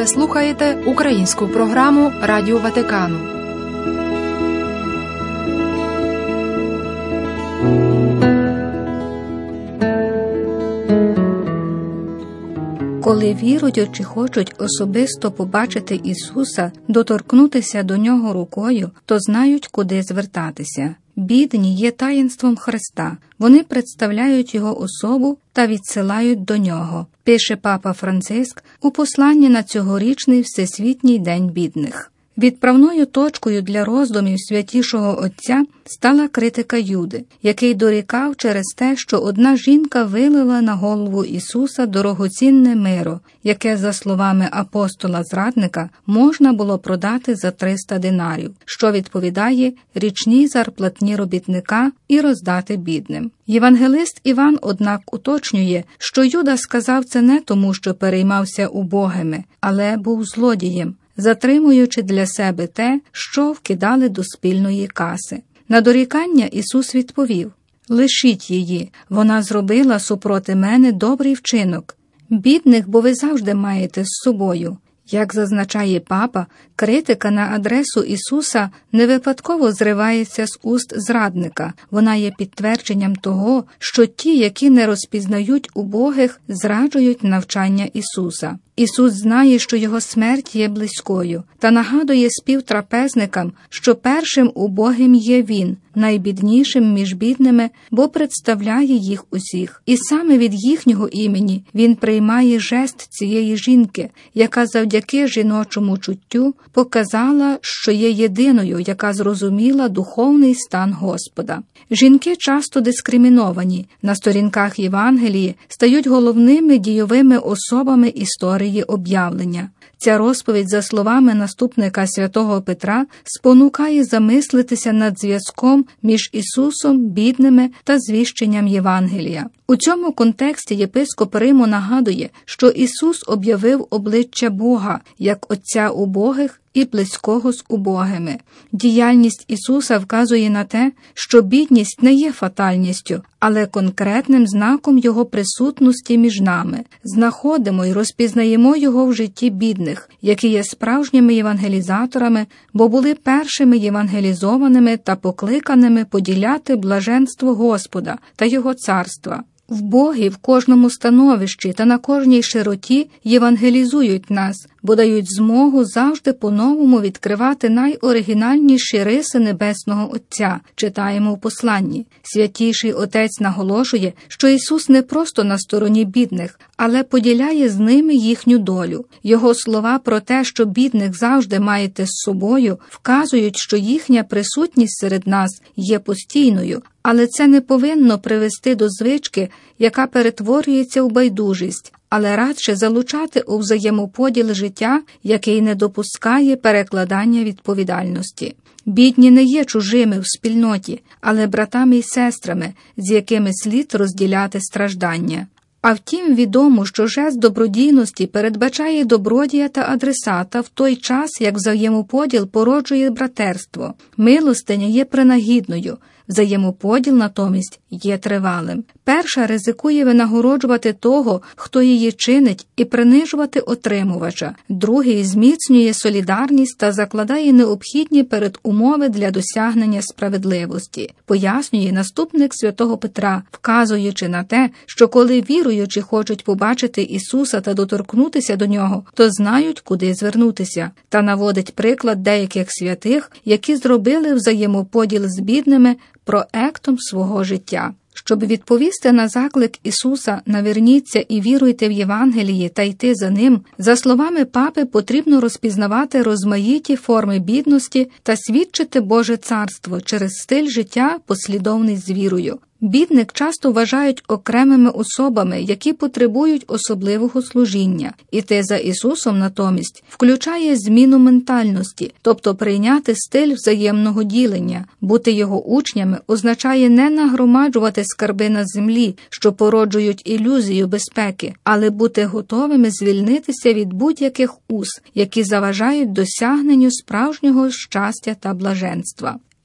Ви слухаєте українську програму Радіо Ватикану. Коли віруючі хочуть особисто побачити Ісуса, доторкнутися до Нього рукою, то знають, куди звертатися. Бідні є таїнством Христа. Вони представляють Його особу та відсилають до Нього, пише Папа Франциск у посланні на цьогорічний Всесвітній день бідних. Відправною точкою для роздумів Святішого Отця стала критика Юди, який дорікав через те, що одна жінка вилила на голову Ісуса дорогоцінне миро, яке, за словами апостола-зрадника, можна було продати за 300 динарів, що відповідає річній зарплатні робітника, і роздати бідним. Євангелист Іван, однак, уточнює, що Юда сказав це не тому, що переймався убогими, але був злодієм, затримуючи для себе те, що вкидали до спільної каси. На дорікання Ісус відповів: «Лишіть її, вона зробила супроти мене добрий вчинок. Бідних, бо ви завжди маєте з собою». Як зазначає Папа, критика на адресу Ісуса не випадково зривається з уст зрадника. Вона є підтвердженням того, що ті, які не розпізнають убогих, зраджують навчання Ісуса. Ісус знає, що Його смерть є близькою, та нагадує співтрапезникам, що першим убогим є Він, найбіднішим між бідними, бо представляє їх усіх. І саме від їхнього імені Він приймає жест цієї жінки, яка завдяки жіночому чуттю показала, що є єдиною, яка зрозуміла духовний стан Господа. Жінки часто дискриміновані, на сторінках Євангелії стають головними дійовими особами історії об'явлення. Ця розповідь, за словами наступника святого Петра, спонукає замислитися над зв'язком між Ісусом, бідними та звіщенням Євангелія. У цьому контексті єпископ Риму нагадує, що Ісус об'явив обличчя Бога, як Отця убогих і близького з убогими. Діяльність Ісуса вказує на те, що бідність не є фатальністю, але конкретним знаком Його присутності між нами. Знаходимо і розпізнаємо Його в житті бідних, які є справжніми євангелізаторами, бо були першими євангелізованими та покликаними поділяти блаженство Господа та Його царства. Вбогі в кожному становищі та на кожній широті євангелізують нас, бо дають змогу завжди по-новому відкривати найоригінальніші риси Небесного Отця, читаємо в посланні. Святіший Отець наголошує, що Ісус не просто на стороні бідних, але поділяє з ними їхню долю. Його слова про те, що бідних завжди маєте з собою, вказують, що їхня присутність серед нас є постійною, але це не повинно привести до звички, яка перетворюється у байдужість, але радше залучати у взаємоподіл життя, який не допускає перекладання відповідальності. Бідні не є чужими в спільноті, але братами і сестрами, з якими слід розділяти страждання. А втім, відомо, що жест добродійності передбачає добродія та адресата в той час, як взаємоподіл породжує братерство. Милостиня є принагідною, взаємоподіл натомість є тривалим. Перша ризикує винагороджувати того, хто її чинить, і принижувати отримувача. Другий зміцнює солідарність та закладає необхідні передумови для досягнення справедливості. Пояснює наступник святого Петра, вказуючи на те, що коли віруючі хочуть побачити Ісуса та доторкнутися до Нього, то знають, куди звернутися. Та наводить приклад деяких святих, які зробили взаємоподіл з бідними проектом свого життя. Щоб відповісти на заклик Ісуса «Наверніться і віруйте в Євангелії та йти за ним», за словами Папи, потрібно розпізнавати розмаїті форми бідності та свідчити Боже царство через стиль життя, послідовний з вірою. Бідних часто вважають окремими особами, які потребують особливого служіння. Іти за Ісусом натомість включає зміну ментальності, тобто прийняти стиль взаємного ділення. Бути Його учнями означає не нагромаджувати скарби на землі, що породжують ілюзію безпеки, але бути готовими звільнитися від будь-яких уз, які заважають досягненню справжнього щастя та блаженства.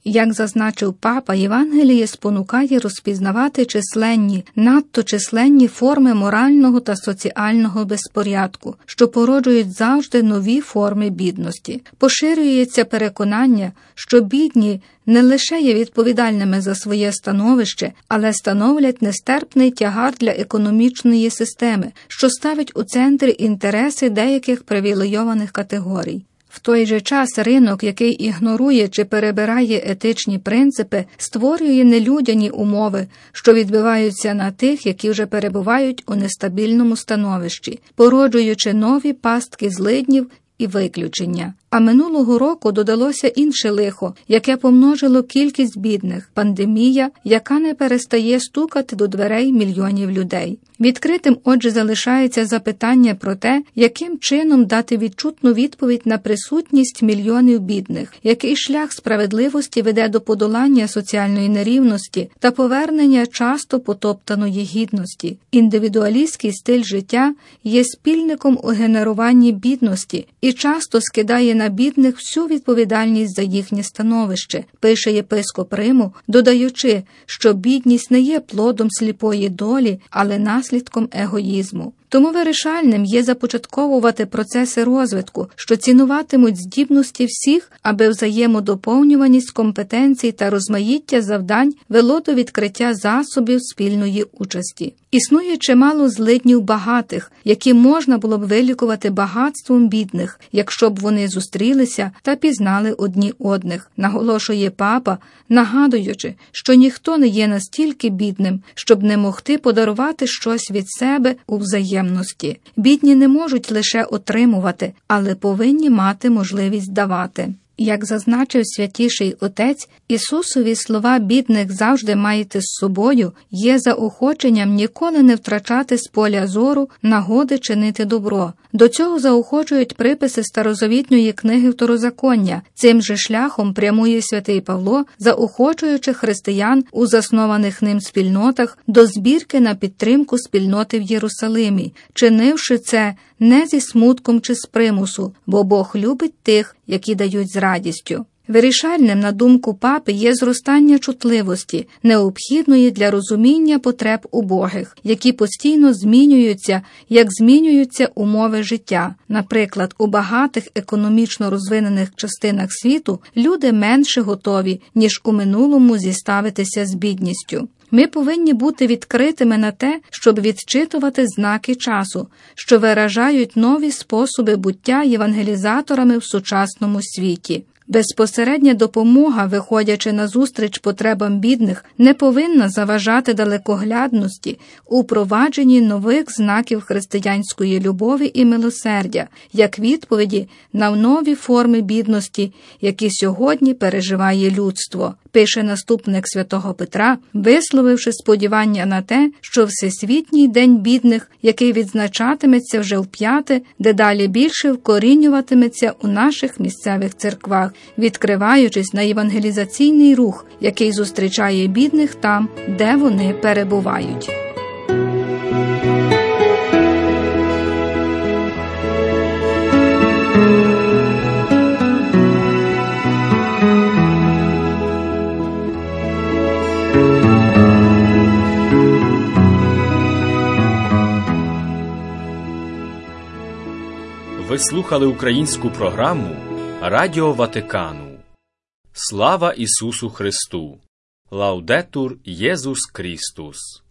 Як зазначив папа, Євангеліє спонукає розпізнавати численні, надто численні форми морального та соціального безпорядку, що породжують завжди нові форми бідності. Поширюється переконання, що бідні не лише є відповідальними за своє становище, але становлять нестерпний тягар для економічної системи, що ставить у центрі інтереси деяких привілейованих категорій. В той же час ринок, який ігнорує чи перебирає етичні принципи, створює нелюдяні умови, що відбиваються на тих, які вже перебувають у нестабільному становищі, породжуючи нові пастки злиднів і виключення. А минулого року додалося інше лихо, яке помножило кількість бідних – пандемія, яка не перестає стукати до дверей мільйонів людей. Відкритим, отже, залишається запитання про те, яким чином дати відчутну відповідь на присутність мільйонів бідних, який шлях справедливості веде до подолання соціальної нерівності та повернення часто потоптаної гідності. Індивідуалістський стиль життя є спільником у генеруванні бідності і часто скидає на бідних всю відповідальність за їхнє становище, пише єпископ Риму, додаючи, що бідність не є плодом сліпої долі, але наслідком егоїзму. Тому вирішальним є започатковувати процеси розвитку, що цінуватимуть здібності всіх, аби взаємодоповнюваність компетенцій та розмаїття завдань вело до відкриття засобів спільної участі. Існує чимало злиднів багатих, які можна було б вилікувати багатством бідних, якщо б вони зустрілися та пізнали одні одних, наголошує папа, нагадуючи, що ніхто не є настільки бідним, щоб не могти подарувати щось від себе у взаємності. Бідні не можуть лише отримувати, але повинні мати можливість давати. Як зазначив Святіший Отець, Ісусові слова «бідних завжди маєте з собою» є заохоченням ніколи не втрачати з поля зору нагоди чинити добро. До цього заохочують приписи старозавітньої книги Второзаконня. Цим же шляхом прямує святий Павло, заохочуючи християн у заснованих ним спільнотах до збірки на підтримку спільноти в Єрусалимі, чинивши це не зі смутком чи з примусу, бо Бог любить тих, які дають з радістю. Вирішальним, на думку папи, є зростання чутливості, необхідної для розуміння потреб убогих, які постійно змінюються, як змінюються умови життя. Наприклад, у багатих економічно розвинених частинах світу люди менше готові, ніж у минулому зіставитися з бідністю. Ми повинні бути відкритими на те, щоб відчитувати знаки часу, що виражають нові способи буття євангелізаторами в сучасному світі. Безпосередня допомога, виходячи назустріч потребам бідних, не повинна заважати далекоглядності у впровадженні нових знаків християнської любові і милосердя, як відповіді на нові форми бідності, які сьогодні переживає людство, пише наступник святого Петра, висловивши сподівання на те, що Всесвітній день бідних, який відзначатиметься вже вп'яте, дедалі більше вкорінюватиметься у наших місцевих церквах, відкриваючись на євангелізаційний рух, який зустрічає бідних там, де вони перебувають. Ви слухали українську програму Радіо Ватикану. Слава Ісусу Христу! Лаудетур Єсус Христос!